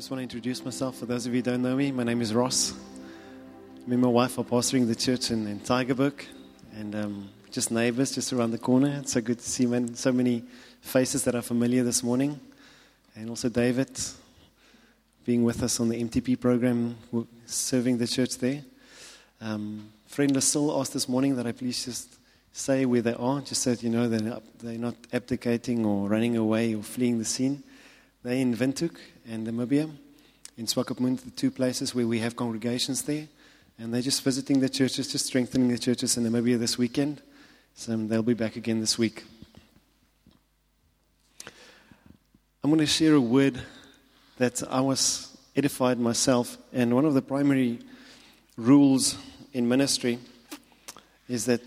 Just want to introduce myself. For those of you who don't know me, my name is Ross. Me and my wife are pastoring the church in Tygerberg, and just neighbors just around the corner. It's so good to see so many faces that are familiar this morning. And also David being with us on the MTP program, serving the church there. Friend Lucille asked this morning that I please just say where they are, just so that you know they're not abdicating or running away or fleeing the scene. They're in Windhoek and Namibia, in Swakopmund, the two places where we have congregations there. And they're just visiting the churches, just strengthening the churches in Namibia this weekend. So they'll be back again this week. I'm going to share a word that I was edified myself. And one of the primary rules in ministry is that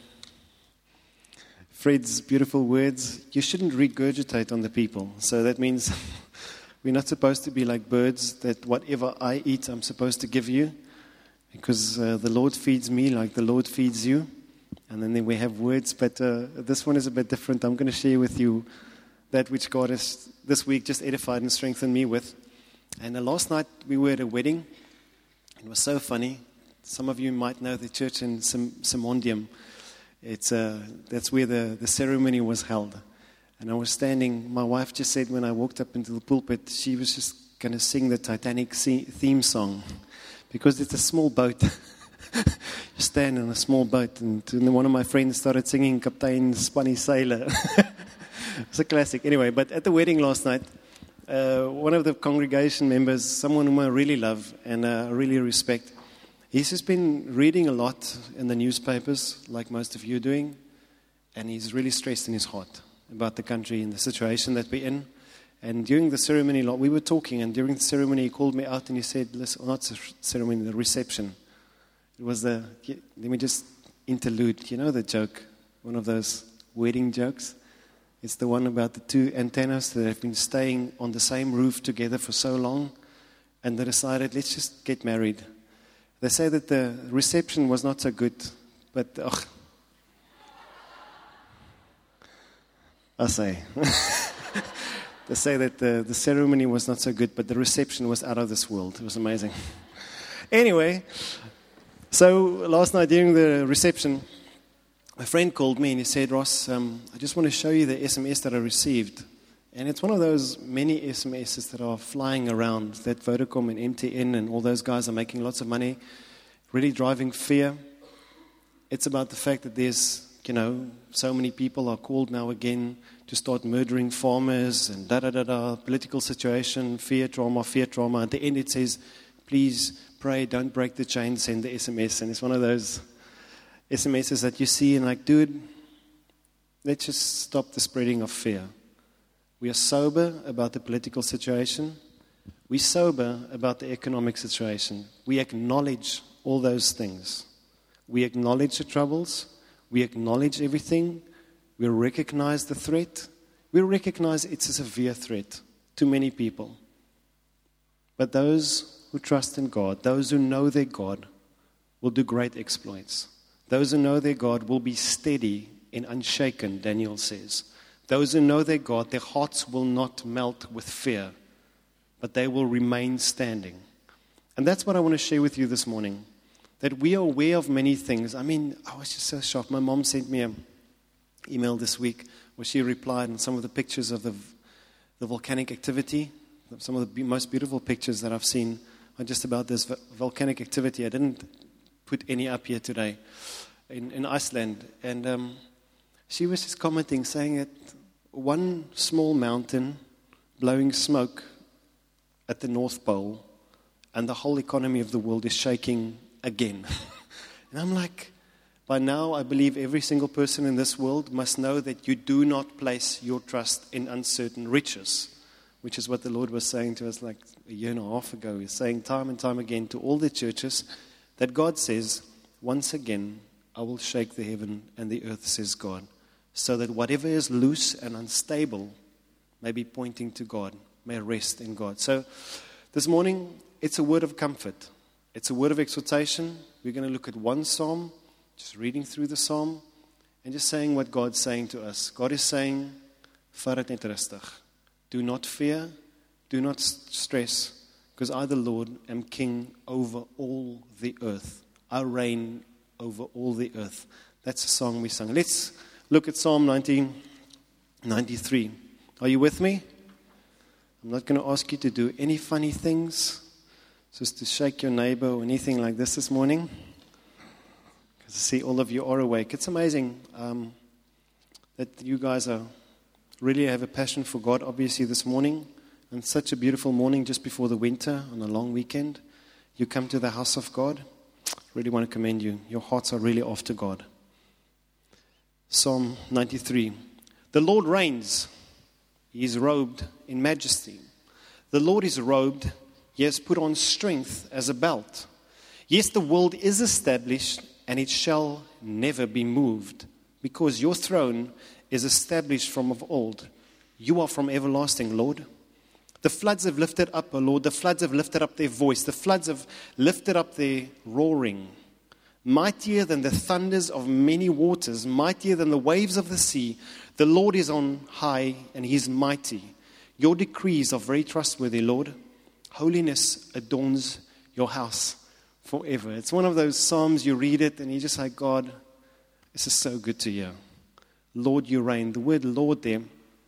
Fred's beautiful words, you shouldn't regurgitate on the people. So that means we're not supposed to be like birds that whatever I eat, I'm supposed to give you. Because the Lord feeds me like the Lord feeds you. And then we have words, but this one is a bit different. I'm going to share with you that which God has this week just edified and strengthened me with. And last night we were at a wedding. It was so funny. Some of you might know the church in Simondium. That's where the ceremony was held. And I was standing, my wife just said when I walked up into the pulpit, she was just going to sing the Titanic theme song. Because it's a small boat. You stand on a small boat. And one of my friends started singing Captain Spanny Sailor. It's a classic. Anyway, but at the wedding last night, one of the congregation members, someone whom I really love and really respect, he's just been reading a lot in the newspapers, like most of you are doing, and he's really stressed in his heart about the country and the situation that we're in. And during the ceremony, we were talking, and during the ceremony, he called me out and he said, listen, not the ceremony, the reception. It was let me just interlude. You know the joke, one of those wedding jokes? It's the one about the two antennas that have been staying on the same roof together for so long, and they decided, let's just get married. They say that the reception was not so good, but I say. They say that the ceremony was not so good, but the reception was out of this world. It was amazing. Anyway, so last night during the reception, a friend called me and he said, Ross, I just want to show you the SMS that I received. And it's one of those many SMSs that are flying around that Vodacom and MTN and all those guys are making lots of money, really driving fear. It's about the fact that there's, so many people are called now again to start murdering farmers and political situation, fear, trauma. At the end it says, please pray, don't break the chain, send the SMS. And it's one of those SMSs that you see and like, dude, let's just stop the spreading of fear. We are sober about the political situation. We're sober about the economic situation. We acknowledge all those things. We acknowledge the troubles. We acknowledge everything. We recognize the threat. We recognize it's a severe threat to many people. But those who trust in God, those who know their God, will do great exploits. Those who know their God will be steady and unshaken, Daniel says. Those who know their God, their hearts will not melt with fear, but they will remain standing. And that's what I want to share with you this morning. That we are aware of many things. I was just so shocked. My mom sent me an email this week where she replied on some of the pictures of the volcanic activity. Some of the most beautiful pictures that I've seen are just about this volcanic activity. I didn't put any up here today in Iceland. And she was just commenting, saying that one small mountain blowing smoke at the North Pole and the whole economy of the world is shaking again. And I'm like, by now I believe every single person in this world must know that you do not place your trust in uncertain riches, which is what the Lord was saying to us like a year and a half ago. He's saying time and time again to all the churches that God says, once again, I will shake the heaven and the earth, says God, so that whatever is loose and unstable may be pointing to God, may rest in God. So this morning, it's a word of comfort. It's a word of exhortation. We're going to look at one psalm, just reading through the psalm, and just saying what God's saying to us. God is saying, vat dit net rustig. Do not fear, do not stress, because I, the Lord, am king over all the earth. I reign over all the earth. That's the song we sung. Let's look at Psalm 93. Are you with me? I'm not going to ask you to do any funny things, just to shake your neighbor or anything like this morning. Because I see all of you are awake. It's amazing that you guys really have a passion for God, obviously, this morning. And such a beautiful morning just before the winter on a long weekend. You come to the house of God. Really want to commend you. Your hearts are really after God. Psalm 93. The Lord reigns. He is robed in majesty. The Lord is robed. He has put on strength as a belt. Yes, the world is established, and it shall never be moved, because your throne is established from of old. You are from everlasting, Lord. The floods have lifted up, O Lord. The floods have lifted up their voice. The floods have lifted up their roaring. Mightier than the thunders of many waters, mightier than the waves of the sea. The Lord is on high, and He is mighty. Your decrees are very trustworthy, Lord. Holiness adorns your house forever. It's one of those psalms, you read it, and you're just like, God, this is so good to hear. Lord, you reign. The word Lord there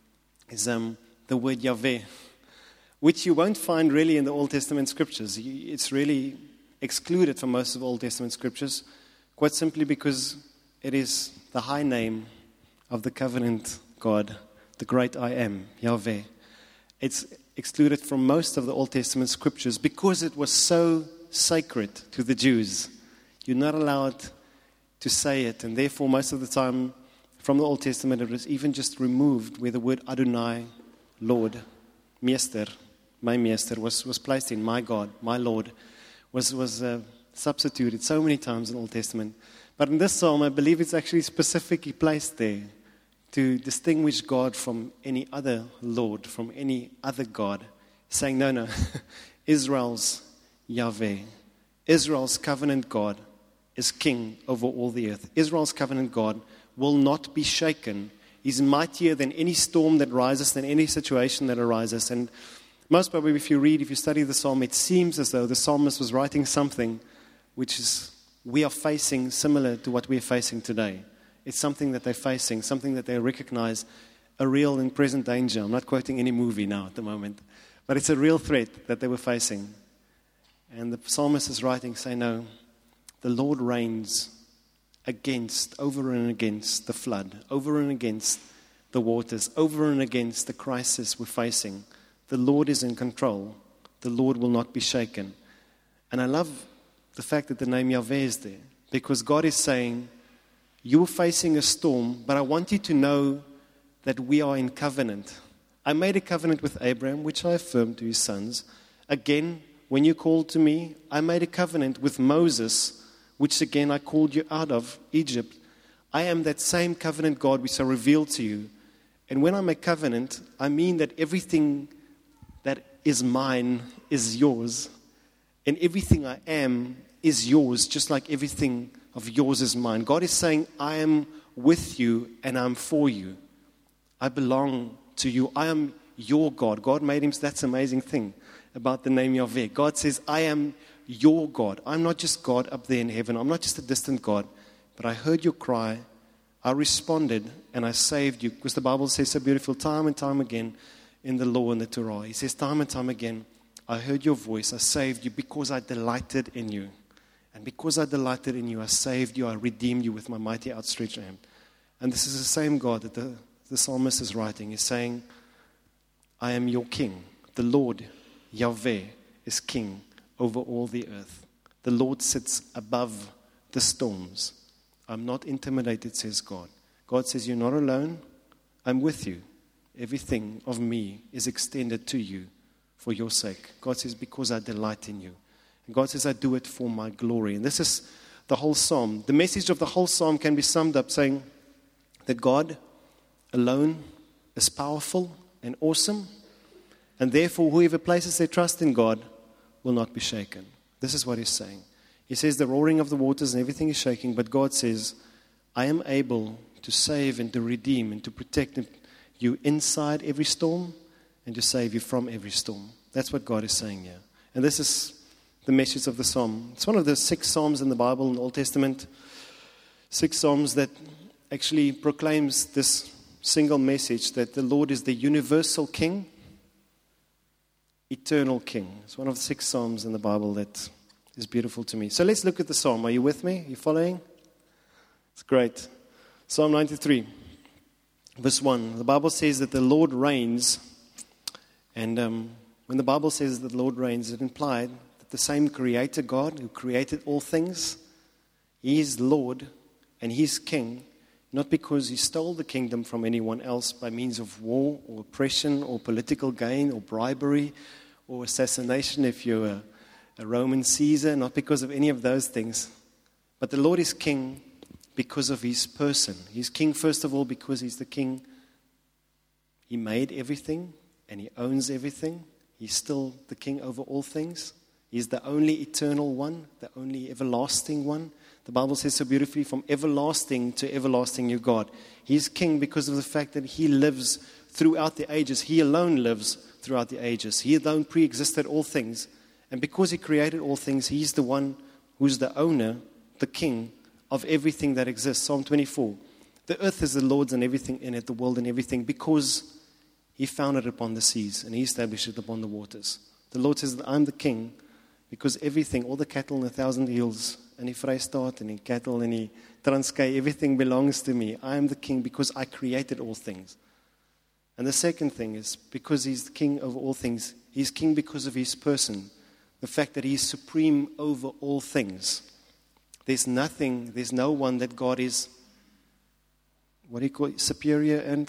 is the word Yahweh, which you won't find really in the Old Testament scriptures. It's really excluded from most of the Old Testament scriptures, quite simply because it is the high name of the covenant God, the great I am, Yahweh. It's excluded from most of the Old Testament scriptures because it was so sacred to the Jews. You're not allowed to say it, and therefore most of the time from the Old Testament it was even just removed where the word Adonai, Lord, Meester, my Meester, was placed in, my God, my Lord, was substituted so many times in the Old Testament. But in this psalm, I believe it's actually specifically placed there to distinguish God from any other Lord, from any other God, saying, no, Israel's Yahweh, Israel's covenant God is king over all the earth. Israel's covenant God will not be shaken. He's mightier than any storm that rises, than any situation that arises. And most probably, if you study the psalm, it seems as though the psalmist was writing something which is we are facing similar to what we're facing today. It's something that they're facing, something that they recognize, a real and present danger. I'm not quoting any movie now at the moment, but it's a real threat that they were facing. And the psalmist is writing, saying, no, the Lord reigns over and against the flood, over and against the waters, over and against the crisis we're facing. The Lord is in control. The Lord will not be shaken. And I love the fact that the name Yahweh is there, because God is saying, you're facing a storm, but I want you to know that we are in covenant. I made a covenant with Abraham, which I affirmed to his sons. Again, when you called to me, I made a covenant with Moses, which again I called you out of Egypt. I am that same covenant God which I revealed to you. And when I make covenant, I mean that everything that is mine is yours. And everything I am is yours, just like everything of yours is mine. God is saying, I am with you and I'm for you. I belong to you. I am your God. God made him. That's an amazing thing about the name Yahweh. God says, I am your God. I'm not just God up there in heaven. I'm not just a distant God. But I heard your cry. I responded and I saved you. Because the Bible says so beautiful time and time again in the law and the Torah. He says time and time again, I heard your voice. I saved you because I delighted in you. And because I delighted in you, I saved you. I redeemed you with my mighty outstretched hand. And this is the same God that the psalmist is writing. He's saying, I am your king. The Lord, Yahweh, is king over all the earth. The Lord sits above the storms. I'm not intimidated, says God. God says, you're not alone. I'm with you. Everything of me is extended to you for your sake. God says, because I delight in you. And God says, I do it for my glory. And this is the whole psalm. The message of the whole psalm can be summed up saying that God alone is powerful and awesome. And therefore, whoever places their trust in God will not be shaken. This is what he's saying. He says the roaring of the waters and everything is shaking, but God says, I am able to save and to redeem and to protect you inside every storm and to save you from every storm. That's what God is saying here. And this is the message of the psalm. It's one of the 6 psalms in the Bible, in the Old Testament. 6 psalms that actually proclaims this single message that the Lord is the universal King, eternal King. It's one of the 6 psalms in the Bible that is beautiful to me. So let's look at the psalm. Are you with me? Are you following? It's great. Psalm 93, verse 1. The Bible says that the Lord reigns. And when the Bible says that the Lord reigns, it implied that the same Creator God who created all things, He is Lord and He's King, not because He stole the kingdom from anyone else by means of war or oppression or political gain or bribery or assassination if you're a Roman Caesar, not because of any of those things. But the Lord is King because of His person. He's King, first of all, because He's the King. He made everything and He owns everything. He's still the King over all things. He's the only eternal one, the only everlasting one. The Bible says so beautifully, from everlasting to everlasting, you're God. He's King because of the fact that He lives throughout the ages. He alone lives throughout the ages. He alone pre-existed all things. And because He created all things, He's the one who's the owner, the King of everything that exists. Psalm 24. The earth is the Lord's and everything in it, the world and everything, because He founded it upon the seas and He established it upon the waters. The Lord says that I'm the King because everything, all the cattle in 1,000 hills, and die Vrystaat and die cattle and die Transkei, everything belongs to me. I am the King because I created all things. And the second thing is because He's the King over all things, He's King because of His person. The fact that He's supreme over all things. There's no one that God is, what do you call it, superior and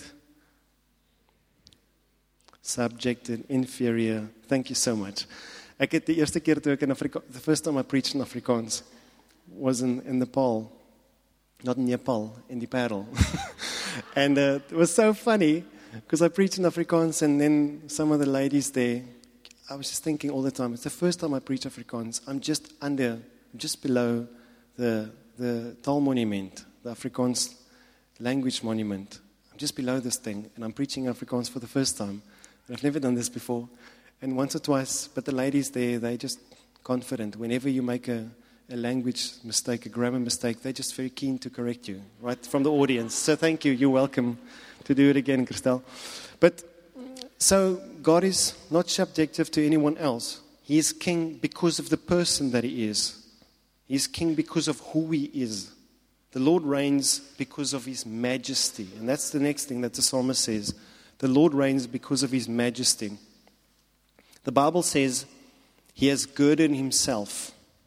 subject and inferior. Thank you so much. Ek het die eerste keer toe ek in Afrikaans, the first time I preached in Afrikaans was in Nepal, not in Nepal, in the Parel. And it was so funny because I preached in Afrikaans and then some of the ladies there, I was just thinking all the time, it's the first time I preach Afrikaans. I'm just below the Taal Monument, the Afrikaans language monument. I'm just below this thing, and I'm preaching Afrikaans for the first time. And I've never done this before. And once or twice, but the ladies there, they're just confident. Whenever you make a language mistake, a grammar mistake, they're just very keen to correct you, right, from the audience. So thank you. You're welcome to do it again, Christelle. But so God is not subjective to anyone else. He is King because of the person that He is. He's King because of who He is. The Lord reigns because of His majesty. And that's the next thing that the psalmist says. The Lord reigns because of His majesty. The Bible says He has girded Himself.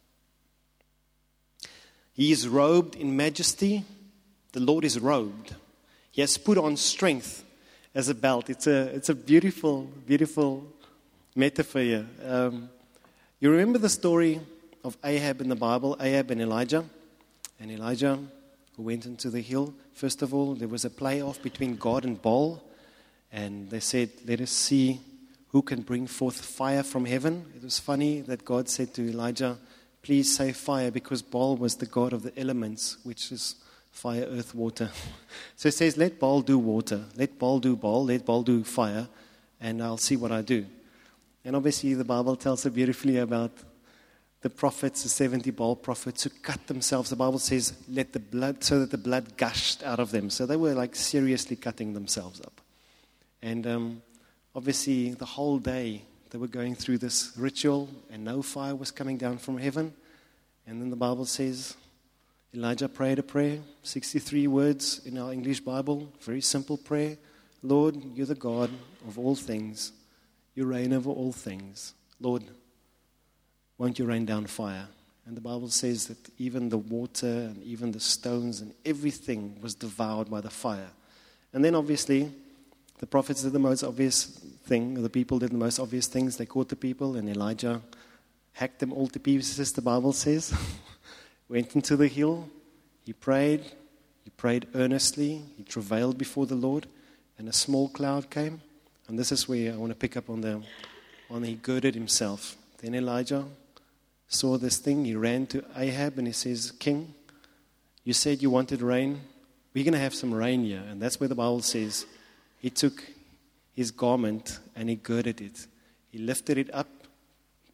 He is robed in majesty. The Lord is robed. He has put on strength as a belt. It's a beautiful, beautiful metaphor here. You remember the story of Ahab in the Bible, Ahab and Elijah? And Elijah, who went into the hill, first of all, there was a playoff between God and Baal. And they said, let us see who can bring forth fire from heaven. It was funny that God said to Elijah, please say fire, because Baal was the god of the elements, which is fire, earth, water. So it says, let Baal do water, let Baal do Baal, let Baal do fire, and I'll see what I do. And obviously the Bible tells so beautifully about the prophets, the 70 Baal prophets who cut themselves. The Bible says, let the blood, so that the blood gushed out of them. So they were like seriously cutting themselves up. And obviously the whole day they were going through this ritual and no fire was coming down from heaven. And then the Bible says, Elijah prayed a prayer, 63 words in our English Bible, very simple prayer. Lord, you're the God of all things. You reign over all things. Lord, won't you rain down fire? And the Bible says that even the water and even the stones and everything was devoured by the fire. And then obviously the prophets did the most obvious thing. The people did the most obvious things. They caught the people and Elijah hacked them all to pieces, the Bible says. Went into the hill. He prayed earnestly. He travailed before the Lord. And a small cloud came. And this is where I want to pick up on he girded himself. Then Elijah saw this thing. He ran to Ahab and he says, King, you said you wanted rain. We're going to have some rain here. And that's where the Bible says he took his garment and he girded it. He lifted it up,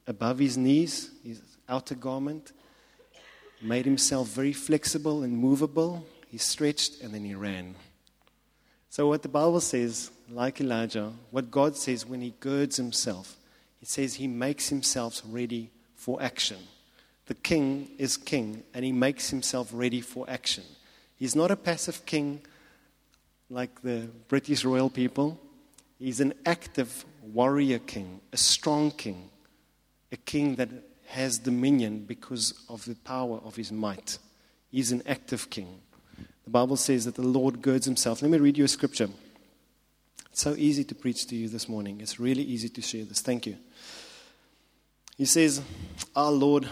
above his knees, his outer garment. He made himself very flexible and movable. He stretched and then he ran. So what the Bible says, like Elijah, what God says when he girds himself, it says he makes himself ready for action. The king is king, and he makes himself ready for action. He's not a passive king like the British royal people. He's an active warrior king, a strong king, a king that has dominion because of the power of his might. He's an active king. The Bible says that the Lord girds himself. Let me read you a scripture. It's so easy to preach to you this morning. It's really easy to share this. Thank you. He says, Our Lord,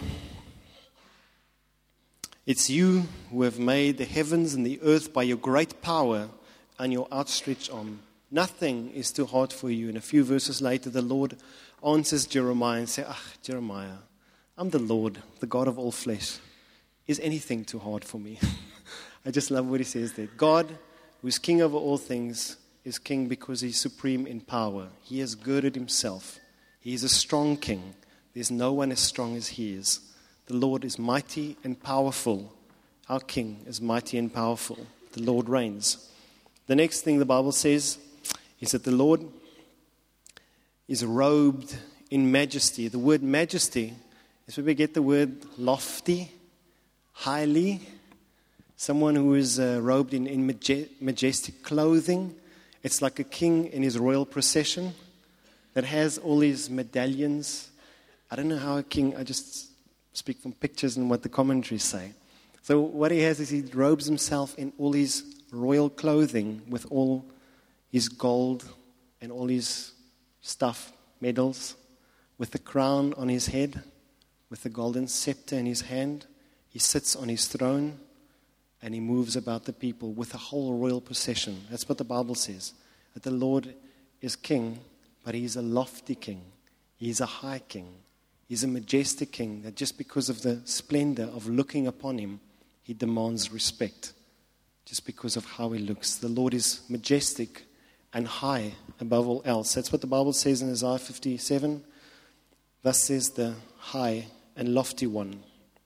it's you who have made the heavens and the earth by your great power and your outstretched arm. Nothing is too hard for you. And a few verses later, the Lord answers Jeremiah and says, Jeremiah, I'm the Lord, the God of all flesh. Is anything too hard for me? I just love what he says there. God, who is king over all things, is king because he's supreme in power. He has girded himself. He is a strong king. There's no one as strong as he is. The Lord is mighty and powerful. Our king is mighty and powerful. The Lord reigns. The next thing the Bible says is that the Lord is robed in majesty. The word majesty is where we get the word lofty, highly. Someone who is robed in majestic clothing. It's like a king in his royal procession that has all his medallions. I don't know how a king, I just speak from pictures and what the commentaries say. So what he has is he robes himself in all his royal clothing with all his gold and all his stuff, medals, with the crown on his head, with the golden scepter in his hand. He sits on his throne and he moves about the people with a whole royal procession. That's what the Bible says, that the Lord is king, but he's a lofty king. He's a high king. He's a majestic king that just because of the splendor of looking upon him, he demands respect just because of how he looks. The Lord is majestic and high above all else. That's what the Bible says in Isaiah 57. Thus says the high and lofty one,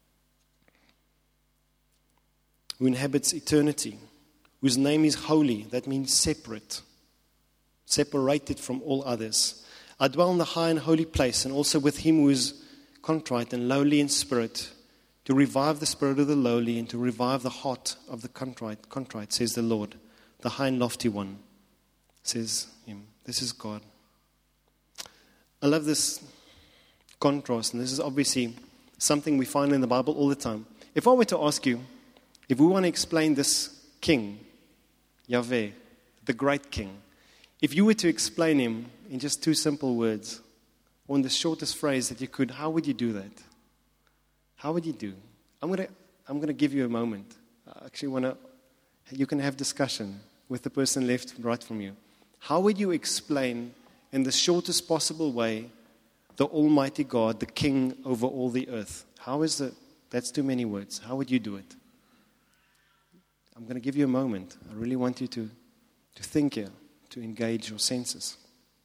who inhabits eternity, whose name is holy. That means separate, separated from all others. I dwell in the high and holy place, and also with him who is contrite and lowly in spirit, to revive the spirit of the lowly and to revive the heart of the contrite, says the Lord. The high and lofty one, says him. This is God. I love this contrast, and this is obviously something we find in the Bible all the time. If I were to ask you, if we want to explain this king, Yahweh, the great king, if you were to explain him in just two simple words, or in the shortest phrase that you could, how would you do that? How would you do? I'm going to give you a moment. I actually you can have discussion with the person right from you. How would you explain in the shortest possible way the Almighty God, the King over all the earth? That's too many words. How would you do it? I'm going to give you a moment. I really want you to think here, to engage your senses.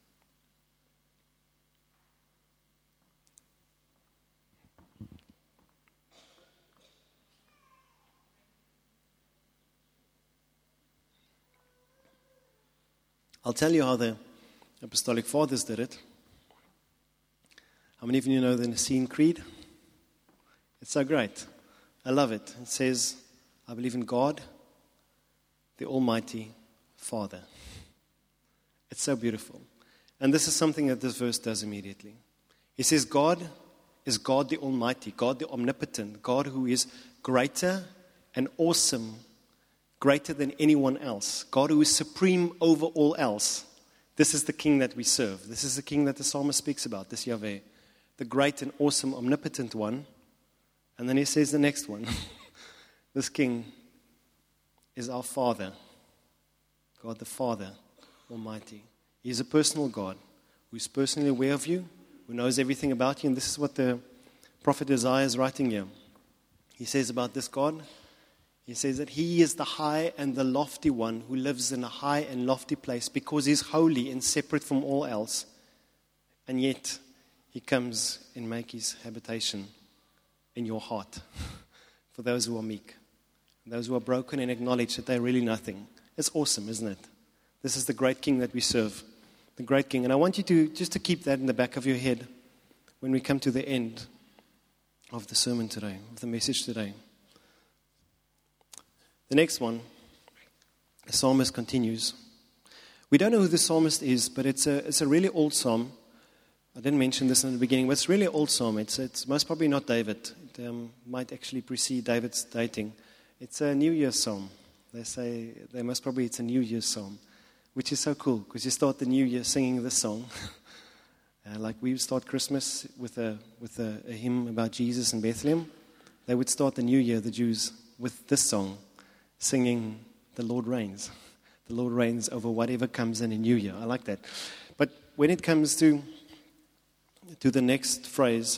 I'll tell you how the Apostolic Fathers did it. How many of you know the Nicene Creed? It's so great. I love it. It says, I believe in God, the Almighty Father. It's so beautiful. And this is something that this verse does immediately. He says God is God the Almighty, God the Omnipotent, God who is greater and awesome, greater than anyone else, God who is supreme over all else. This is the King that we serve. This is the King that the psalmist speaks about, this Yahweh, the great and awesome, omnipotent one. And then he says the next one. This King is our Father, God the Father Almighty. He is a personal God who is personally aware of you, who knows everything about you. And this is what the prophet Isaiah is writing here. He says about this God, he says that he is the high and the lofty one who lives in a high and lofty place because he's holy and separate from all else. And yet He comes and makes his habitation in your heart for those who are meek, those who are broken and acknowledge that they're really nothing. It's awesome, isn't it? This is the great King that we serve, the great King. And I want you to just to keep that in the back of your head when we come to the end of the sermon today, of the message today. The next one, the psalmist continues. We don't know who the psalmist is, but it's a really old psalm. I didn't mention this in the beginning, but it's really an old psalm. It's most probably not David. It might actually precede David's dating. It's a New Year's psalm. They say it's a New Year's psalm, which is so cool because you start the New Year singing this song. Like we would start Christmas with a hymn about Jesus in Bethlehem. They would start the New Year, the Jews, with this song, singing, "The Lord reigns." The Lord reigns over whatever comes in a new year. I like that. But when it comes to the next phrase,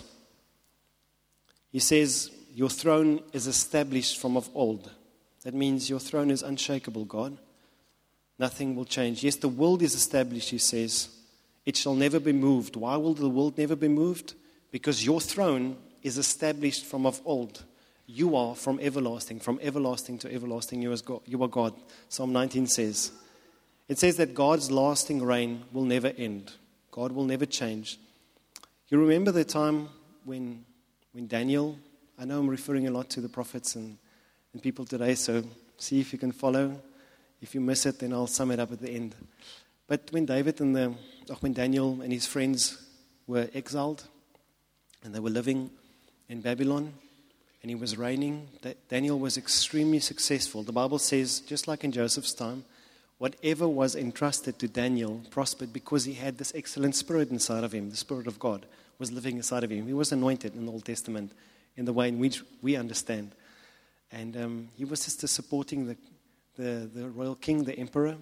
he says, "Your throne is established from of old." That means your throne is unshakable, God. Nothing will change. Yes, the world is established, he says. It shall never be moved. Why will the world never be moved? Because your throne is established from of old. You are from everlasting to everlasting. You are God. Psalm 19 says. It says that God's lasting reign will never end. God will never change. You remember the time when Daniel, I know I'm referring a lot to the prophets and people today, so see if you can follow. If you miss it, then I'll sum it up at the end. But when Daniel and his friends were exiled and they were living in Babylon and he was reigning, Daniel was extremely successful. The Bible says, just like in Joseph's time, whatever was entrusted to Daniel prospered because he had this excellent spirit inside of him. The Spirit of God was living inside of him. He was anointed in the Old Testament in the way in which we understand. And he was just supporting the royal king, the emperor.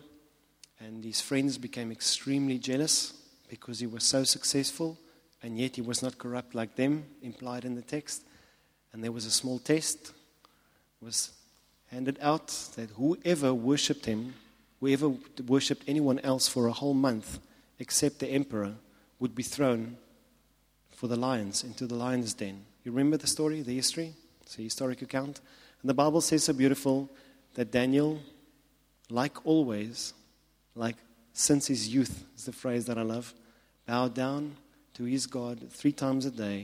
And his friends became extremely jealous because he was so successful. And yet he was not corrupt like them, implied in the text. And there was a small test. Was handed out that whoever worshipped him, whoever worshipped anyone else for a whole month except the emperor would be thrown for the lions, into the lion's den. You remember the story, the history? It's a historic account. And the Bible says so beautiful that Daniel, like always, like since his youth, is the phrase that I love, bowed down to his God 3 times a day,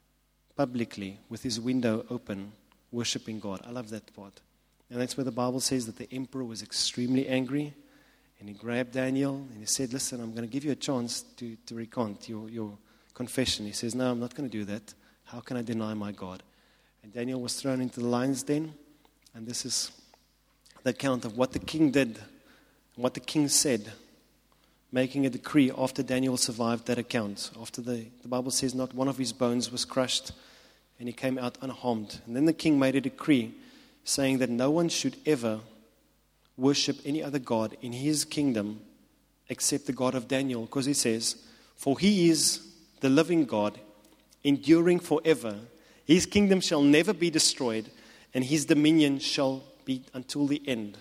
publicly, with his window open, worshiping God. I love that part. And that's where the Bible says that the emperor was extremely angry, and he grabbed Daniel, and he said, listen, I'm going to give you a chance to recant your confession. He says, no, I'm not going to do that. How can I deny my God? And Daniel was thrown into the lion's den, and this is the account of what the king did, what the king said, making a decree after Daniel survived that account. After the Bible says not one of his bones was crushed, and he came out unharmed. And then the king made a decree saying that no one should ever worship any other god in his kingdom except the God of Daniel, because he says, for he is the living God, enduring forever. His kingdom shall never be destroyed, and his dominion shall be until the end.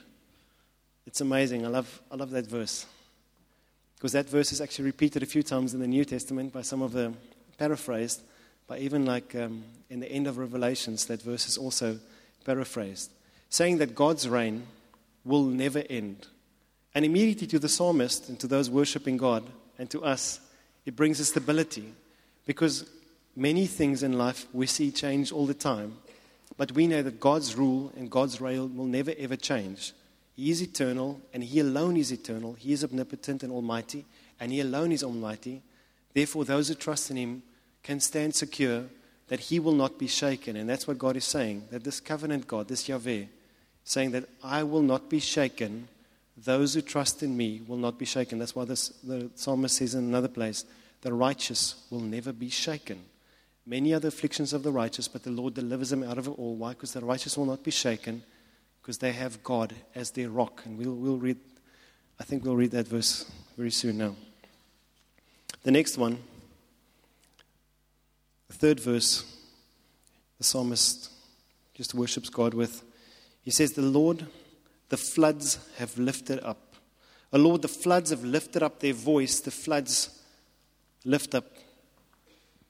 It's amazing. I love that verse, because that verse is actually repeated a few times in the New Testament by some of the paraphrased, but even like in the end of Revelations, that verse is also paraphrased, saying that God's reign will never end. And immediately to the psalmist and to those worshiping God and to us, it brings a stability, because many things in life we see change all the time, but we know that God's rule and God's reign will never ever change. He is eternal, and he alone is eternal. He is omnipotent and almighty, and he alone is almighty. Therefore, those who trust in him can stand secure that he will not be shaken. And that's what God is saying, that this covenant God, this Yahweh, saying that I will not be shaken. Those who trust in me will not be shaken. That's why the psalmist says in another place, the righteous will never be shaken. Many are the afflictions of the righteous, but the Lord delivers them out of it all. Why? Because the righteous will not be shaken, because they have God as their rock. And we'll read, I think we'll read that verse very soon now. The next one, the third verse, the psalmist just worships God with. He says, the Lord, the floods have lifted up. O Lord, the floods have lifted up their voice. The floods lift up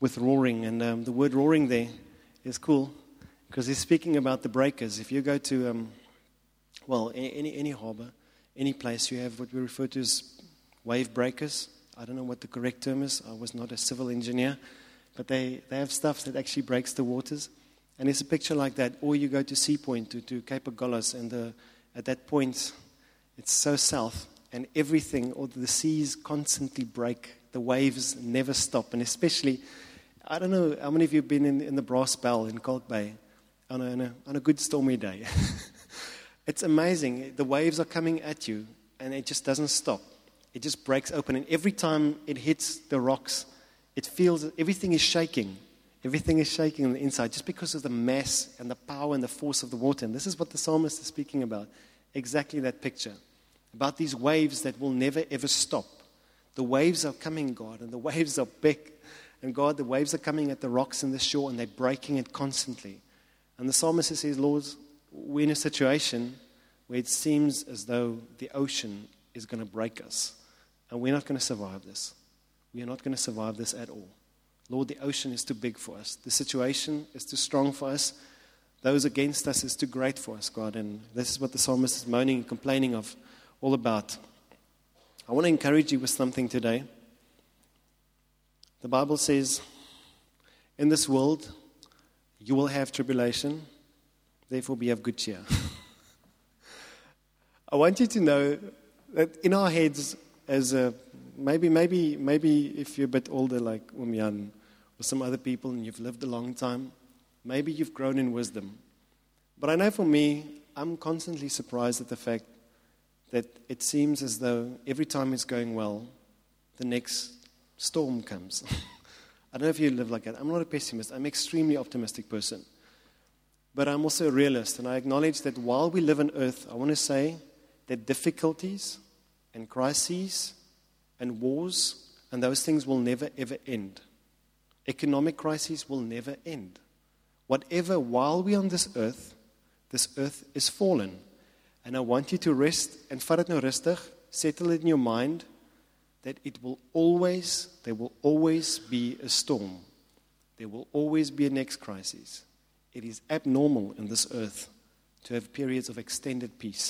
with roaring. And the word roaring there is cool because he's speaking about the breakers. If you go to, any harbor, any place, you have what we refer to as wave breakers. I don't know what the correct term is. I was not a civil engineer. But they have stuff that actually breaks the waters. And it's a picture like that. Or you go to Sea Point, to Cape Agulhas, and at that point, it's so south, and everything, or the seas constantly break. The waves never stop. And especially, I don't know how many of you have been in the Brass Bell in Kalk Bay on a good stormy day. It's amazing. The waves are coming at you, and it just doesn't stop. It just breaks open. And every time it hits the rocks, it feels everything is shaking. Everything is shaking on the inside just because of the mass and the power and the force of the water. And this is what the psalmist is speaking about. Exactly that picture. About these waves that will never, ever stop. The waves are coming, God, and the waves are big. And God, the waves are coming at the rocks and the shore, and they're breaking it constantly. And the psalmist says, Lord, we're in a situation where it seems as though the ocean is going to break us. And we're not going to survive this. We are not going to survive this at all. Lord, the ocean is too big for us. The situation is too strong for us. Those against us is too great for us, God. And this is what the psalmist is moaning and complaining of all about. I want to encourage you with something today. The Bible says, in this world, you will have tribulation. Therefore, be of good cheer. I want you to know that in our heads, as maybe if you're a bit older like Umyan or some other people and you've lived a long time, maybe you've grown in wisdom. But I know for me, I'm constantly surprised at the fact that it seems as though every time it's going well, the next storm comes. I don't know if you live like that. I'm not a pessimist. I'm an extremely optimistic person. But I'm also a realist, and I acknowledge that while we live on earth, I want to say that difficulties and crises and wars and those things will never, ever end. Economic crises will never end. Whatever, while we're on this earth is fallen. And I want you to rest, and vat het nou rustig, settle it in your mind, that there will always be a storm. There will always be a next crisis. It is abnormal in this earth to have periods of extended peace.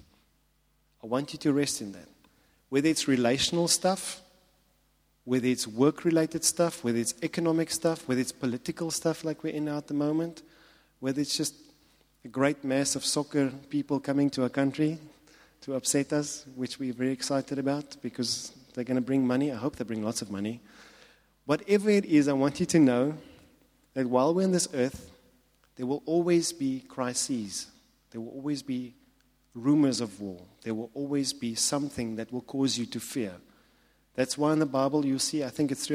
I want you to rest in that. Whether it's relational stuff, whether it's work-related stuff, whether it's economic stuff, whether it's political stuff like we're in now at the moment, whether it's just a great mass of soccer people coming to our country to upset us, which we're very excited about because they're going to bring money. I hope they bring lots of money. Whatever it is, I want you to know that while we're on this earth, there will always be crises. There will always be rumors of war. There will always be something that will cause you to fear. That's why in the Bible you see, I think it's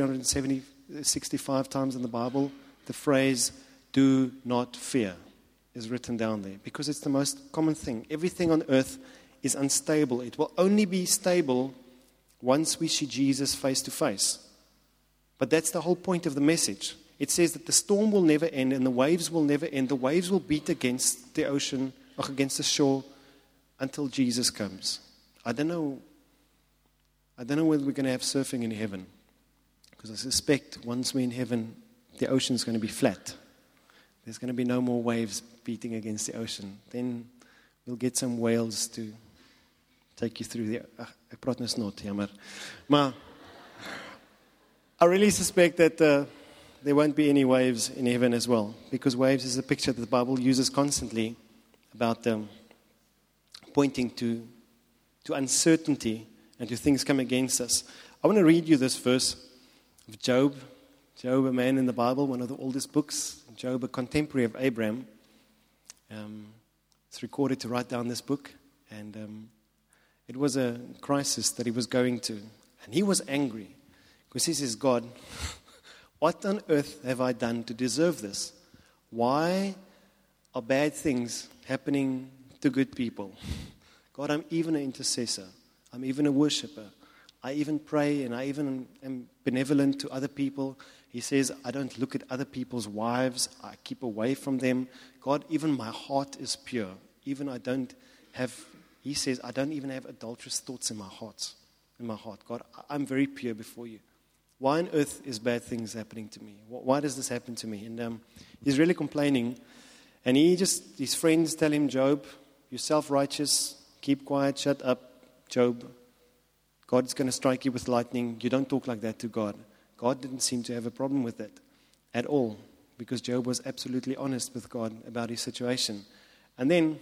365 times in the Bible, the phrase, do not fear, is written down there. Because it's the most common thing. Everything on earth is unstable. It will only be stable once we see Jesus face to face. But that's the whole point of the message. It says that the storm will never end and the waves will never end. The waves will beat against the ocean, or against the shore, until Jesus comes. I don't know whether we're going to have surfing in heaven. Because I suspect once we're in heaven, the ocean's going to be flat. There's going to be no more waves beating against the ocean. Then we'll get some whales to take you through the... Ek praat nou snot, jammer. Maar I really suspect that there won't be any waves in heaven as well. Because waves is a picture that the Bible uses constantly about pointing to uncertainty and to things come against us. I want to read you this verse of Job. Job, a man in the Bible, one of the oldest books. Job, a contemporary of Abraham. It's recorded to write down this book. And it was a crisis that he was going to. And he was angry. Because he says, God, what on earth have I done to deserve this? Why are bad things happening to good people? God, I'm even an intercessor. I'm even a worshiper. I even pray and I even am benevolent to other people. He says, I don't look at other people's wives. I keep away from them. God, even my heart is pure. He says, I don't even have adulterous thoughts in my heart. God, I'm very pure before you. Why on earth is bad things happening to me? Why does this happen to me? And he's really complaining. And his friends tell him, Job, you're self-righteous. Keep quiet. Shut up, Job. God's going to strike you with lightning. You don't talk like that to God. God didn't seem to have a problem with it at all, because Job was absolutely honest with God about his situation. And then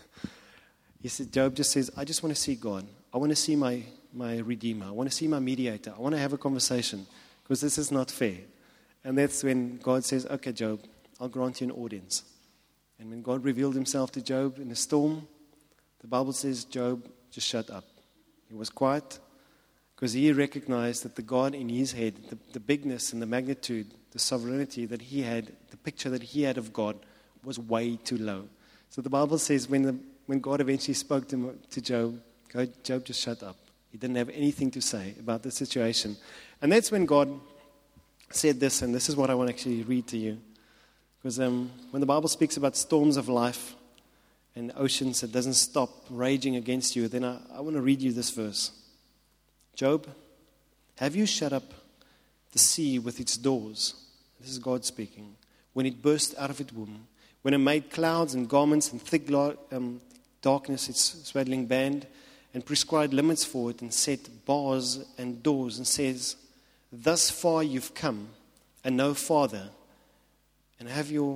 Job just says, I just want to see God. I want to see my Redeemer. I want to see my mediator. I want to have a conversation, because this is not fair. And that's when God says, okay, Job, I'll grant you an audience. And when God revealed himself to Job in a storm, the Bible says Job just shut up. He was quiet because he recognized that the God in his head, the bigness and the magnitude, the sovereignty that he had, the picture that he had of God was way too low. So the Bible says when God eventually spoke to Job, Job just shut up. He didn't have anything to say about the situation. And that's when God said this, and this is what I want to actually read to you. Because when the Bible speaks about storms of life and oceans that doesn't stop raging against you, then I want to read you this verse. Job, have you shut up the sea with its doors? This is God speaking. When it burst out of its womb, when it made clouds and garments and thick darkness its swaddling band, and prescribed limits for it, and set bars and doors, and says, thus far you've come, and no farther, and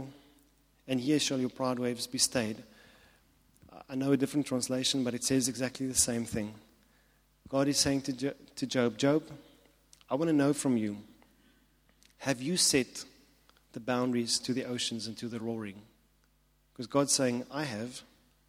here shall your proud waves be stayed. I know a different translation, but it says exactly the same thing. God is saying to Job, Job, I want to know from you, have you set the boundaries to the oceans and to the roaring? Because God's saying, I have.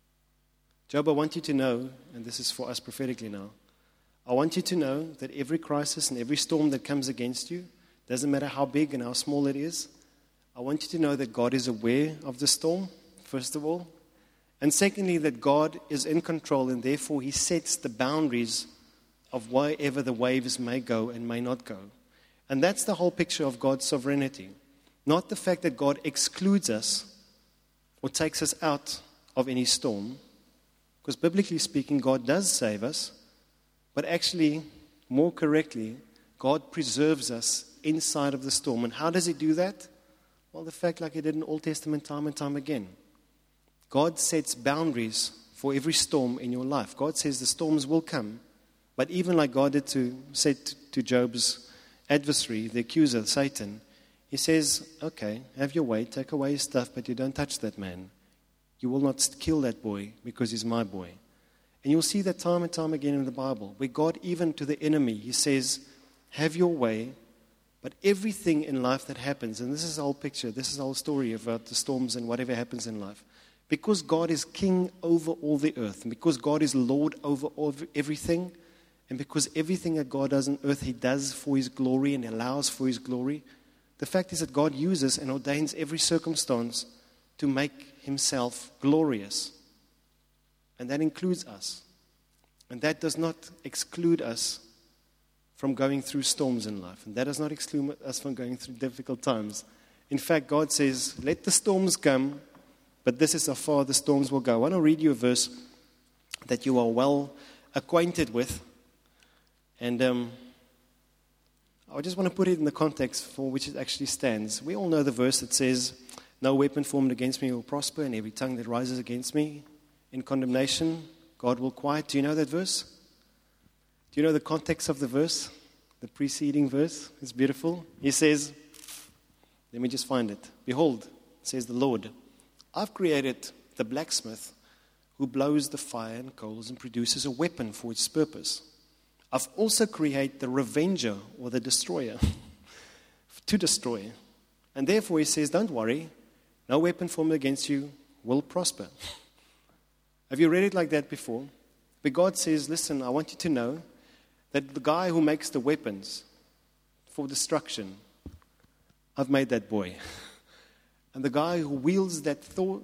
Job, I want you to know, and this is for us prophetically now, I want you to know that every crisis and every storm that comes against you, doesn't matter how big and how small it is, I want you to know that God is aware of the storm, first of all. And secondly, that God is in control, and therefore He sets the boundaries of wherever the waves may go and may not go. And that's the whole picture of God's sovereignty. Not the fact that God excludes us or takes us out of any storm, because biblically speaking, God does save us, but actually, more correctly, God preserves us inside of the storm. And how does He do that? Well, the fact like He did in Old Testament time and time again. God sets boundaries for every storm in your life. God says the storms will come, but even like God did to Job's adversary, the accuser, Satan, He says, okay, have your way, take away his stuff, but you don't touch that man. You will not kill that boy because he's my boy. And you'll see that time and time again in the Bible, where God, even to the enemy, He says, have your way, but everything in life that happens, and this is the whole picture, this is the whole story about the storms and whatever happens in life, because God is king over all the earth, and because God is Lord over everything, and because everything that God does on earth, He does for His glory and allows for His glory, the fact is that God uses and ordains every circumstance to make Himself glorious. And that includes us. And that does not exclude us from going through storms in life. And that does not exclude us from going through difficult times. In fact, God says, let the storms come, but this is how far the storms will go. I want to read you a verse that you are well acquainted with. And I just want to put it in the context for which it actually stands. We all know the verse that says, no weapon formed against me will prosper, and every tongue that rises against me in condemnation, God will quiet. Do you know that verse? Do you know the context of the verse? The preceding verse is beautiful. He says, let me just find it. Behold, says the Lord, I've created the blacksmith who blows the fire and coals and produces a weapon for its purpose. I've also created the revenger or the destroyer to destroy. And therefore He says, don't worry, no weapon formed against you will prosper. Have you read it like that before? But God says, listen, I want you to know that the guy who makes the weapons for destruction, I've made that boy. And the guy who wields that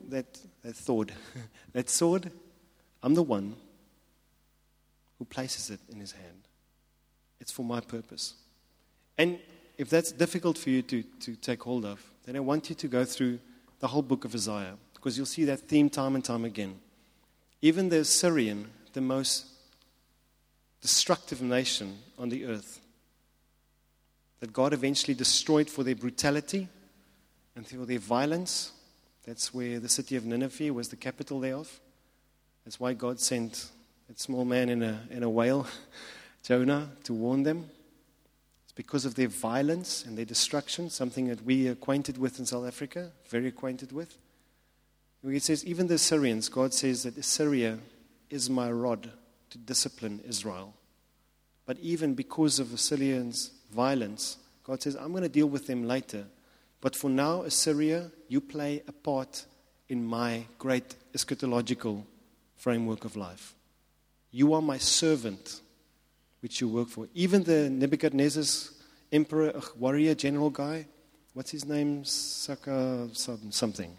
sword, I'm the one who places it in his hand. It's for my purpose. And if that's difficult for you to take hold of, then I want you to go through the whole book of Isaiah, because you'll see that theme time and time again. Even the Assyrian, the most destructive nation on the earth, that God eventually destroyed for their brutality and for their violence. That's where the city of Nineveh was the capital thereof. That's why God sent that small man in a whale, Jonah, to warn them. It's because of their violence and their destruction, something that we are acquainted with in South Africa, very acquainted with. It says, even the Assyrians, God says that Assyria is my rod to discipline Israel. But even because of Assyrians' violence, God says, I'm going to deal with them later. But for now, Assyria, you play a part in my great eschatological framework of life. You are my servant, which you work for. Even the Nebuchadnezzar's emperor, warrior, general guy, what's his name? Something.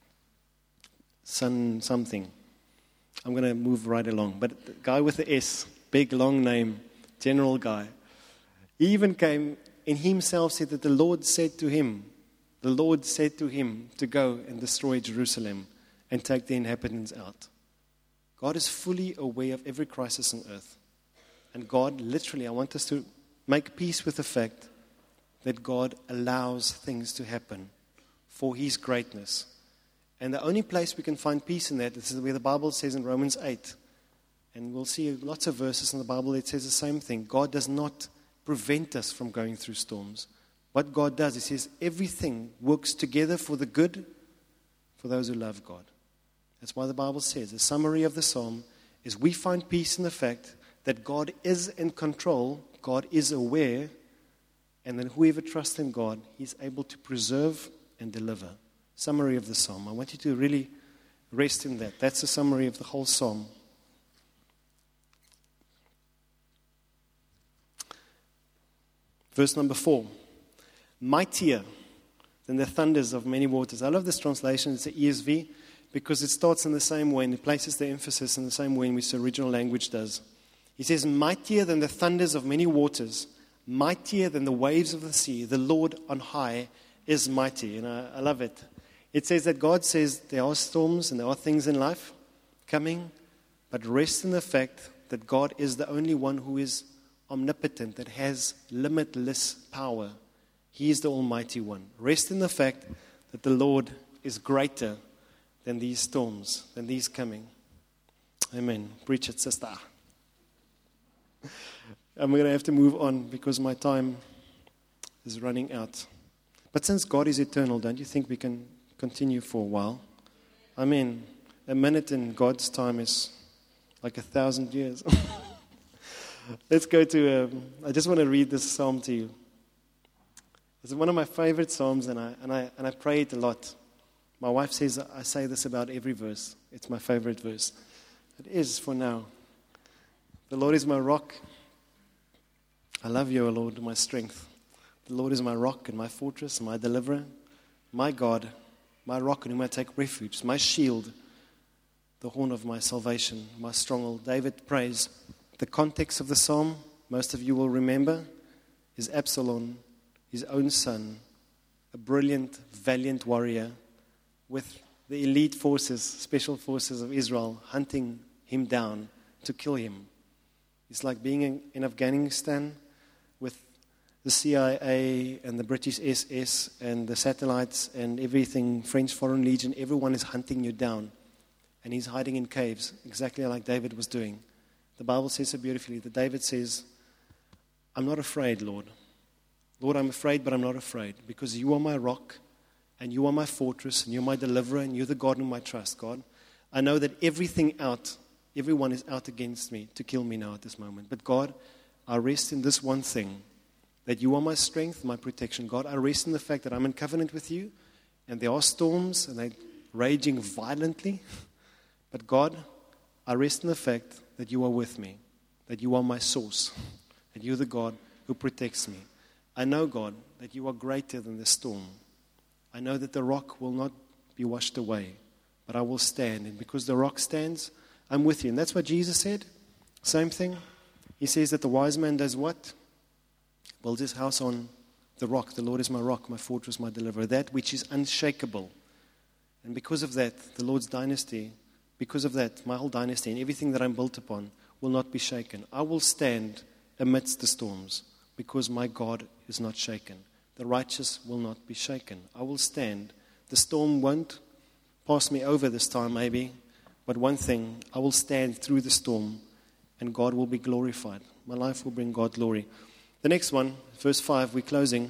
Something. I'm going to move right along. But the guy with the S, big, long name, general guy, he even came and he himself said that the Lord said to him to go and destroy Jerusalem and take the inhabitants out. God is fully aware of every crisis on earth. And God, literally, I want us to make peace with the fact that God allows things to happen for His greatness. And the only place we can find peace in that is where the Bible says in Romans 8. And we'll see lots of verses in the Bible that says the same thing. God does not prevent us from going through storms. What God does, He says everything works together for the good for those who love God. That's why the Bible says, the summary of the psalm is we find peace in the fact that God is in control, God is aware, and then whoever trusts in God, He's able to preserve and deliver. Summary of the psalm. I want you to really rest in that. That's the summary of the whole psalm. Verse number 4. Mightier than the thunders of many waters. I love this translation. It's the ESV because it starts in the same way and it places the emphasis in the same way in which the original language does. He says, mightier than the thunders of many waters, mightier than the waves of the sea, the Lord on high is mighty. And I love it. It says that God says there are storms and there are things in life coming, but rest in the fact that God is the only one who is omnipotent, that has limitless power. He is the Almighty One. Rest in the fact that the Lord is greater than these storms, than these coming. Amen. Preach it, sister. I'm going to have to move on because my time is running out. But since God is eternal, don't you think we can continue for a while? I mean, a minute in God's time is like 1,000 years. Let's go to, I just want to read this psalm to you. It's one of my favorite psalms, and I pray it a lot. My wife says I say this about every verse. It's my favorite verse. It is for now. The Lord is my rock. I love you, O Lord, my strength. The Lord is my rock and my fortress, my deliverer, my God, my rock in whom I take refuge, my shield, the horn of my salvation, my stronghold. David prays. The context of the psalm, most of you will remember, is Absalom, his own son, a brilliant, valiant warrior with the elite forces, special forces of Israel, hunting him down to kill him. It's like being in Afghanistan with the CIA and the British SS and the satellites and everything, French Foreign Legion, everyone is hunting you down. And he's hiding in caves, exactly like David was doing. The Bible says so beautifully that David says, I'm not afraid, Lord. Lord, I'm afraid, but I'm not afraid because you are my rock and you are my fortress and you're my deliverer and you're the God whom I trust, God. I know that everyone is out against me to kill me now at this moment. But God, I rest in this one thing, that you are my strength, my protection. God, I rest in the fact that I'm in covenant with you and there are storms and they're raging violently. But God, I rest in the fact that you are with me, that you are my source, that you're the God who protects me. I know, God, that you are greater than the storm. I know that the rock will not be washed away, but I will stand. And because the rock stands, I'm with you. And that's what Jesus said. Same thing. He says that the wise man does what? Builds his house on the rock. The Lord is my rock, my fortress, my deliverer, that which is unshakable. And because of that, the Lord's dynasty, because of that, my whole dynasty and everything that I'm built upon will not be shaken. I will stand amidst the storms. because my God is not shaken. The righteous will not be shaken. I will stand. The storm won't pass me over this time, maybe, but one thing, I will stand through the storm, and God will be glorified. My life will bring God glory. The next one, verse 5, we're closing.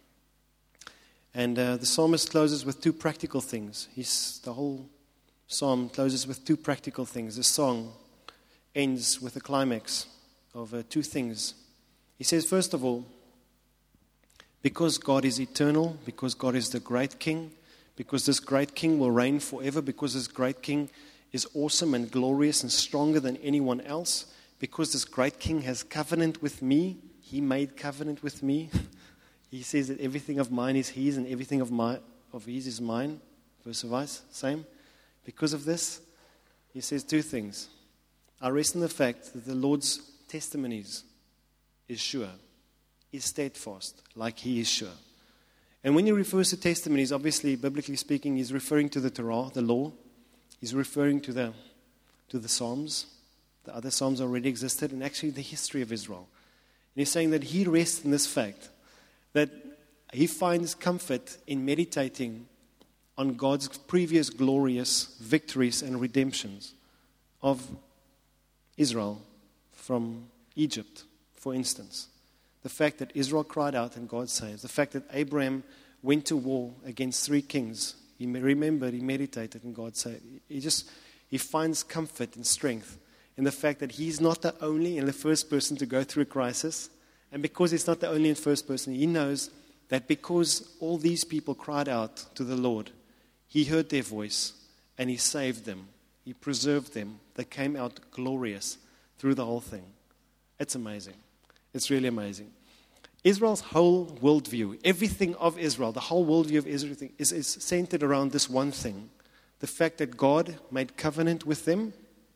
And the psalmist closes with two practical things. The whole psalm closes with two practical things. The song ends with a climax of two things. He says, first of all, because God is eternal, because God is the great King, because this great King will reign forever, because this great King is awesome and glorious and stronger than anyone else, because this great King has covenant with me, he made covenant with me. He says that everything of mine is his and everything of his is mine. Verse of us, same. Because of this, he says two things. I rest in the fact that the Lord's testimonies is sure, is steadfast, like he is sure. And when he refers to testimonies, obviously, biblically speaking, he's referring to the Torah, the law. He's referring to the Psalms. The other Psalms already existed, and actually the history of Israel. And he's saying that he rests in this fact, that he finds comfort in meditating on God's previous glorious victories and redemptions of Israel from Egypt, for instance. The fact that Israel cried out and God saves. The fact that Abraham went to war against 3 kings. He remembered, he meditated, and God saved. He finds comfort and strength in the fact that he's not the only and the first person to go through a crisis. And because he's not the only and first person, he knows that because all these people cried out to the Lord, he heard their voice and he saved them. He preserved them. They came out glorious through the whole thing. It's amazing. It's really amazing. Israel's whole worldview, everything of Israel, the whole worldview of Israel is centered around this one thing. The fact that God made covenant with them.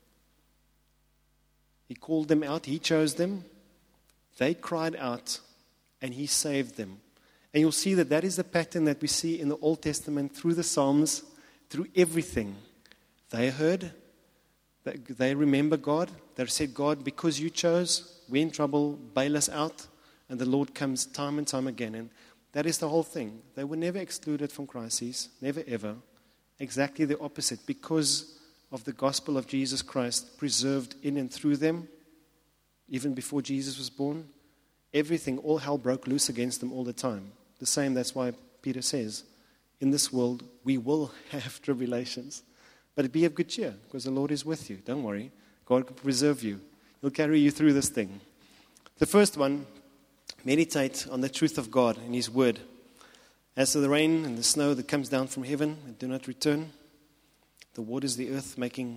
He called them out. He chose them. They cried out, and he saved them. And you'll see that that is the pattern that we see in the Old Testament through the Psalms, through everything. They heard, they remember God. They said, God, because you chose, we're in trouble, bail us out. And the Lord comes time and time again. And that is the whole thing. They were never excluded from crises, never ever. Exactly the opposite. Because of the gospel of Jesus Christ preserved in and through them, even before Jesus was born, everything, all hell broke loose against them all the time. The same, that's why Peter says, in this world we will have tribulations. But be of good cheer, because the Lord is with you. Don't worry. God will preserve you. He'll carry you through this thing. The first one, meditate on the truth of God and his word. As to the rain and the snow that comes down from heaven and do not return, the waters, the earth, making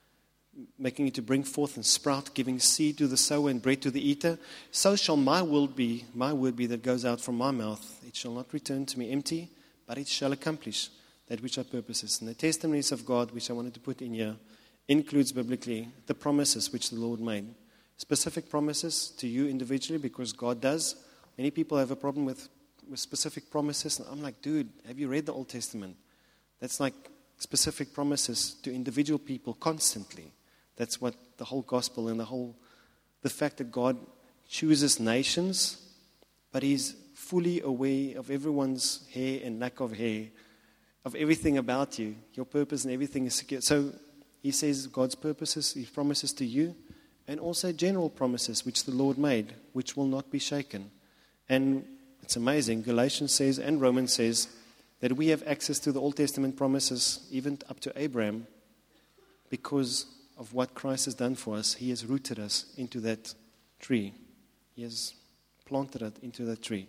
it to bring forth and sprout, giving seed to the sower and bread to the eater, so shall my word be that goes out from my mouth. It shall not return to me empty, but it shall accomplish that which I purposes. And the testimonies of God, which I wanted to put in here, includes biblically the promises which the Lord made. Specific promises to you individually, because God does. Many people have a problem with specific promises. And I'm like, dude, have you read the Old Testament? That's like specific promises to individual people constantly. That's what the whole gospel and the fact that God chooses nations, but he's fully aware of everyone's hair and lack of hair, of everything about you. Your purpose and everything is secure. So he says God's purposes, his promises to you, and also general promises which the Lord made, which will not be shaken. And it's amazing. Galatians says and Romans says that we have access to the Old Testament promises, even up to Abraham, because of what Christ has done for us. He has rooted us into that tree. He has planted it into that tree.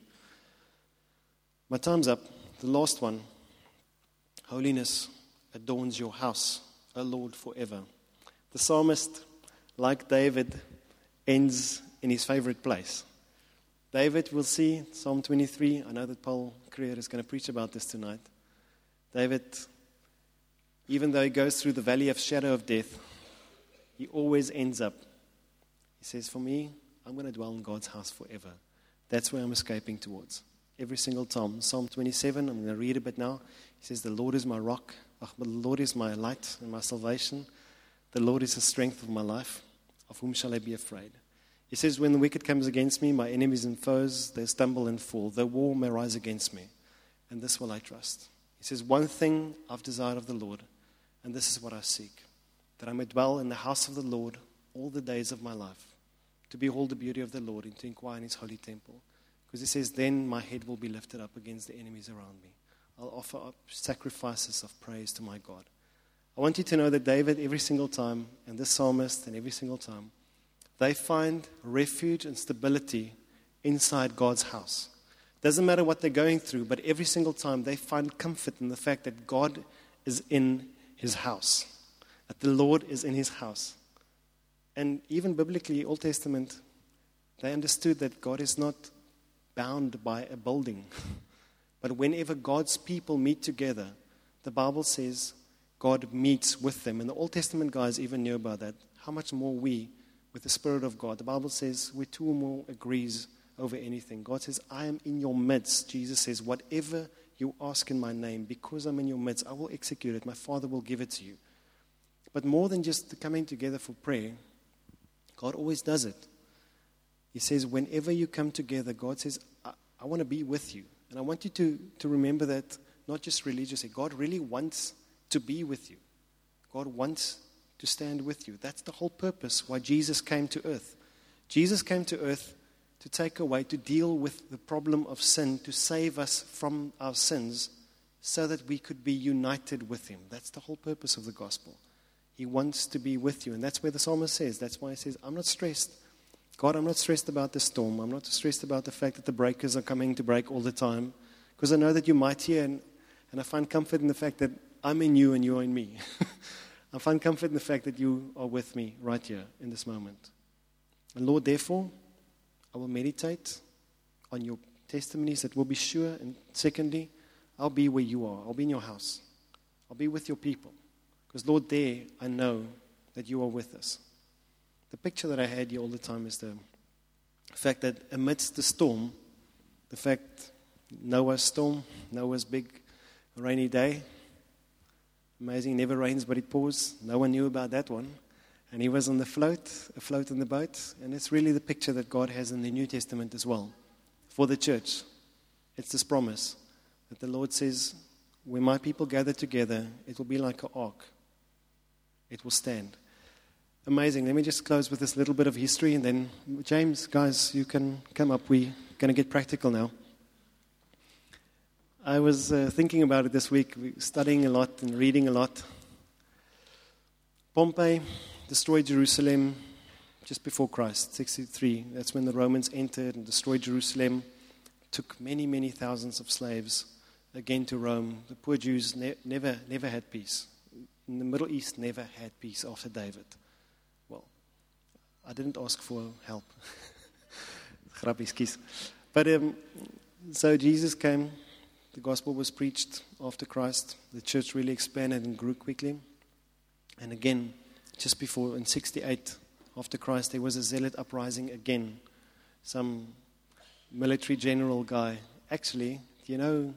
My time's up. The last one. Holiness adorns your house, O Lord, forever. The psalmist, like David, ends in his favorite place. David, we'll see, Psalm 23. I know that Paul Creer is going to preach about this tonight. David, even though he goes through the valley of shadow of death, he always ends up. He says, for me, I'm going to dwell in God's house forever. That's where I'm escaping towards. Every single time. Psalm 27, I'm going to read it but now. He says, the Lord is my rock. The Lord is my light and my salvation. The Lord is the strength of my life. Of whom shall I be afraid? He says, when the wicked comes against me, my enemies and foes, they stumble and fall. The war may rise against me, and this will I trust. He says, one thing I've desired of the Lord, and this is what I seek, that I may dwell in the house of the Lord all the days of my life, to behold the beauty of the Lord and to inquire in his holy temple. Because he says, then my head will be lifted up against the enemies around me. I'll offer up sacrifices of praise to my God. I want you to know that David, every single time, and this psalmist, and every single time, they find refuge and stability inside God's house. Doesn't matter what they're going through, but every single time they find comfort in the fact that God is in his house, that the Lord is in his house. And even biblically, Old Testament, they understood that God is not bound by a building. But whenever God's people meet together, the Bible says God meets with them. And the Old Testament guys even knew about that. How much more we, with the Spirit of God. The Bible says where two or more agrees over anything. God says, I am in your midst. Jesus says, whatever you ask in my name, because I'm in your midst, I will execute it. My Father will give it to you. But more than just coming together for prayer, God always does it. He says, whenever you come together, God says, I want to be with you. And I want you to remember that, not just religiously. God really wants to be with you. God wants to stand with you. That's the whole purpose why Jesus came to earth. Jesus came to earth to take away, to deal with the problem of sin, to save us from our sins so that we could be united with him. That's the whole purpose of the gospel. He wants to be with you. And that's where the psalmist says, that's why he says, I'm not stressed. God, I'm not stressed about the storm. I'm not stressed about the fact that the breakers are coming to break all the time. Because I know that you're mighty, and I find comfort in the fact that I'm in you and you're in me. I find comfort in the fact that you are with me right here in this moment. And Lord, therefore, I will meditate on your testimonies that will be sure. And secondly, I'll be where you are. I'll be in your house. I'll be with your people. Because, Lord, there I know that you are with us. The picture that I had here all the time is the fact that amidst the storm, the fact Noah's storm, Noah's big rainy day, amazing, never rains but it pours. No one knew about that one. And he was on the afloat in the boat. And it's really the picture that God has in the New Testament as well for the church. It's this promise that the Lord says, when my people gather together, it will be like an ark. It will stand. Amazing. Let me just close with this little bit of history, and then, James, guys, you can come up. We're going to get practical now. I was thinking about it this week, studying a lot and reading a lot. Pompey destroyed Jerusalem just before Christ, 63. That's when the Romans entered and destroyed Jerusalem, took many, many thousands of slaves again to Rome. The poor Jews never had peace. In the Middle East, never had peace after David. Well, I didn't ask for help. Grappies kies. But so Jesus came. The gospel was preached after Christ. The church really expanded and grew quickly. And again, just before, in 68, after Christ, there was a zealot uprising again. Some military general guy. Actually, do you know,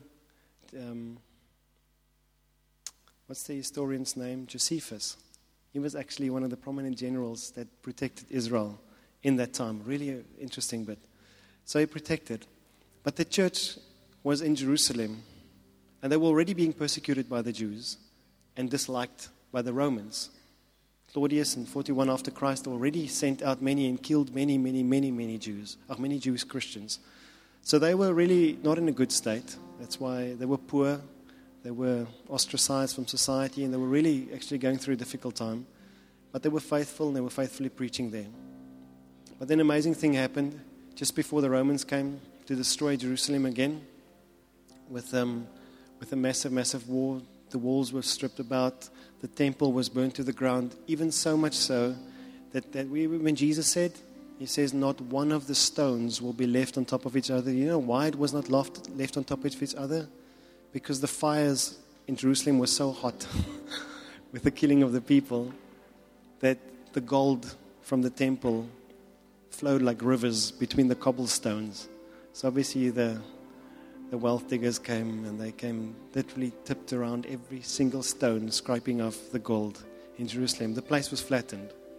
what's the historian's name? Josephus. He was actually one of the prominent generals that protected Israel in that time. Really an interesting bit. So he protected. But the church was in Jerusalem, and they were already being persecuted by the Jews and disliked by the Romans. Claudius in 41 after Christ already sent out many and killed many Jewish Christians. So they were really not in a good state. That's why they were poor. They were ostracized from society, and they were really actually going through a difficult time. But they were faithful, and they were faithfully preaching there. But then an amazing thing happened just before the Romans came to destroy Jerusalem again with a massive war. The walls were stripped about. The temple was burned to the ground, even so much so that when Jesus said, he says, not one of the stones will be left on top of each other. You know why it was not left on top of each other? Because the fires in Jerusalem were so hot with the killing of the people that the gold from the temple flowed like rivers between the cobblestones. So obviously the wealth diggers came, and they came literally tipped around every single stone, scraping off the gold in Jerusalem. The place was flattened.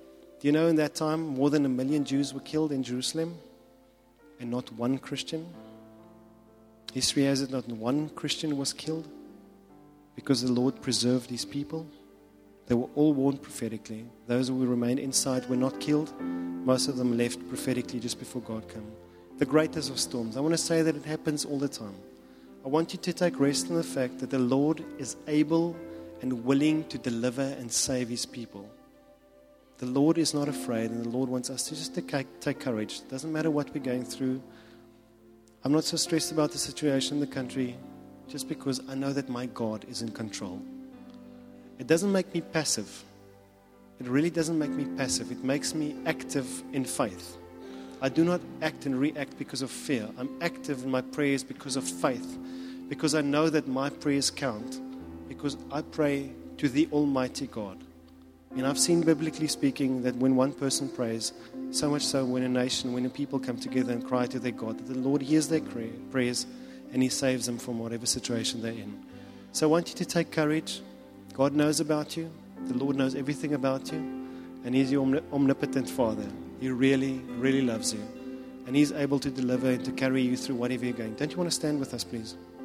Do you know in that time more than 1 million Jews were killed in Jerusalem and not one Christian? History has it not one Christian was killed because the Lord preserved His people. They were all warned prophetically. Those who remained inside were not killed. Most of them left prophetically just before God came. The greatest of storms. I want to say that it happens all the time. I want you to take rest in the fact that the Lord is able and willing to deliver and save His people. The Lord is not afraid, and the Lord wants us to just take courage. It doesn't matter what we're going through. I'm not so stressed about the situation in the country just because I know that my God is in control. It doesn't make me passive. It really doesn't make me passive. It makes me active in faith. I do not act and react because of fear. I'm active in my prayers because of faith. Because I know that my prayers count. Because I pray to the Almighty God. And I've seen, biblically speaking, that when one person prays, so much so when a nation, when a people come together and cry to their God, that the Lord hears their prayers and He saves them from whatever situation they're in. So I want you to take courage. God knows about you. The Lord knows everything about you. And He's your omnipotent Father. He really, really loves you. And He's able to deliver and to carry you through whatever you're going. Don't you want to stand with us, please?